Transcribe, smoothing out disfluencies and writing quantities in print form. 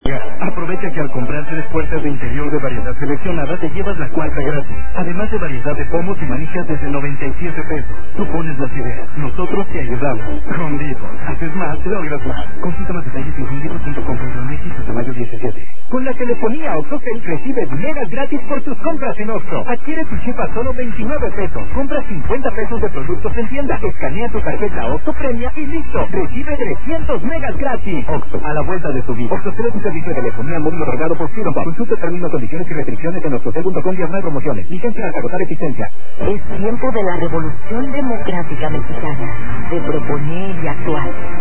Aprovecha que al comprar 3 puertas de interior de variedad seleccionada te llevas la cuarta gratis. Además de variedad de pomos y manijas desde 97 pesos. Tú pones las ideas, nosotros te ayudamos. Con Vivo, haces más, logras más. Consulta más detalles en Vivo.com.mx hasta mayo 17. Con la telefonía OXXOCEL recibe megas gratis por tus compras en Oxxo. Adquiere tu chip a solo 29 pesos. Compra 50 pesos de productos en tienda. Escanea tu tarjeta Oxxo Premia y listo. Recibe 300 megas gratis. Oxxo, a la vuelta de tu vida. OXXOCEL es un servicio de telefonía móvil otorgado por Freedom. Consulta términos, condiciones y restricciones en oxxocel.com/promociones. Licencia hasta agotar existencia. Es tiempo de la revolución democrática mexicana. De proponer y actuar.